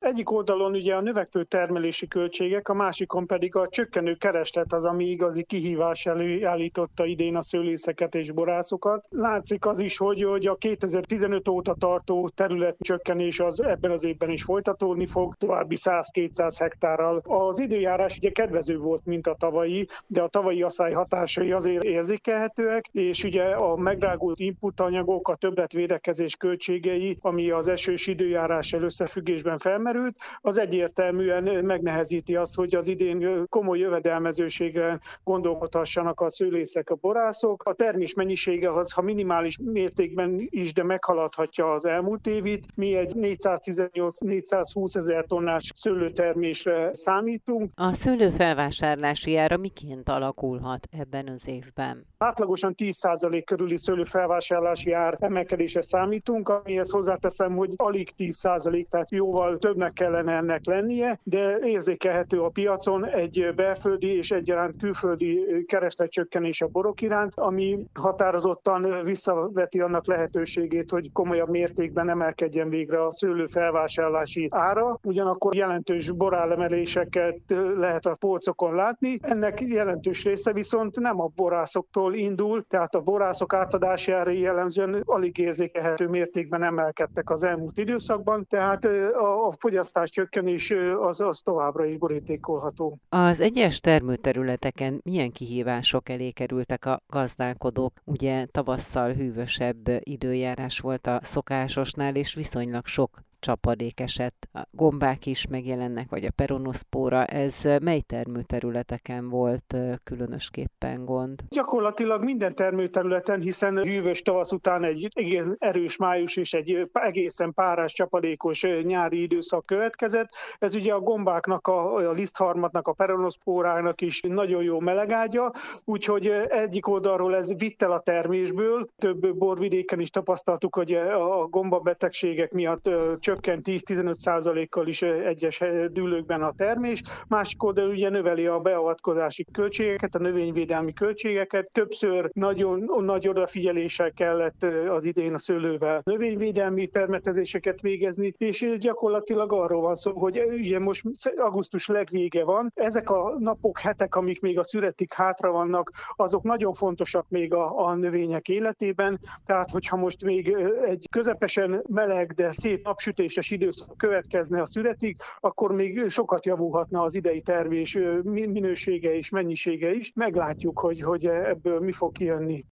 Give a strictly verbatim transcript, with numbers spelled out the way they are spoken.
egyik oldalon ugye a növekvő termelési költségek, a másikon pedig a csökkenő kereslet az, ami igazi kihívás elé állította idén a szőlészeket és borászokat. Látszik az is, hogy, hogy a kétezer-tizenöt óta tartó területcsökkenés az ebben az évben is folytatódni fog, további száz-kétszáz hektárral. Az időjárás ugye kedvező volt, mint a tavalyi, de a tavalyi asszály hatásai azért érzékelhetőek, és ugye a megdrágult inputanyagok, a többletvédekezés költségei, ami az esős időjárással összefüggésben felmerült, az egyértelműen megnehezíti azt, hogy az idén komoly jövedelmezőségre gondolkodhassanak a szőlészek, a borászok. A termés mennyisége az, ha minimális mértékben is, de meghaladhatja az elmúlt évit. Mi egy négyszáztizennyolc-négyszázhúsz ezer tonnás szőlőtermésre számítunk. A szőlő felvásárlási ára miként alakulhat ebben az évben? Átlagosan tíz százalék körüli szőlőfelvásárlási ár emelkedésre számítunk, amihez hozzáteszem, hogy alig tíz százalék, tehát jóval többnek kellene ennek lennie, de érzékelhető a piacon egy belföldi és egyaránt külföldi keresletcsökkenés a borok iránt, ami határozottan visszaveti annak lehetőségét, hogy komolyabb mértékben emelkedjen végre a szőlő felvásárlási ára. Ugyanakkor jelentős boráremeléseket lehet a polcokon látni. Ennek jelentős része viszont nem a borászoktól indul, tehát a borászok átadási árai jellemzően alig érzékelhető mértékben emelkedtek az elmúlt időszakban, tehát a fogyasztás csökkenés az, az továbbra is borítékolható. Az egyes termőterületeken milyen kihívások elé kerültek a gazdálkodók? Ugye tavasszal hűvösebb időjárás volt a szokásosnál, és viszonylag sok csapadék esett. A gombák is megjelennek, vagy a peronoszpóra. Ez mely termőterületeken volt különösképpen gond? Gyakorlatilag minden termőterületen, hiszen hűvös tavasz után egy egész erős május és egy egészen párás, csapadékos nyári időszak következett. Ez ugye a gombáknak, a, a lisztharmatnak, a peronoszpórának is nagyon jó melegágya, úgyhogy egyik oldalról ez vitt el a termésből. Több borvidéken is tapasztaltuk, hogy a gombabetegségek miatt csökkent tíz-tizenöt százalékkal is egyes dűlőkben a termés. Másik oldalon ugye növeli a beavatkozási költségeket, a növényvédelmi költségeket. Többször nagyon nagy odafigyeléssel kellett az idén a szőlővel növényvédelmi permetezéseket végezni, és gyakorlatilag arról van szó, hogy ugye most augusztus legvége van. Ezek a napok, hetek, amik még a szüretig hátra vannak, azok nagyon fontosak még a, a növények életében. Tehát, hogyha most még egy közepesen meleg, de szép napsütéses időszak következne a szüretig, akkor még sokat javulhatna az idei termés minősége és mennyisége is. Meglátjuk, hogy, hogy ebből mi fog kijönni.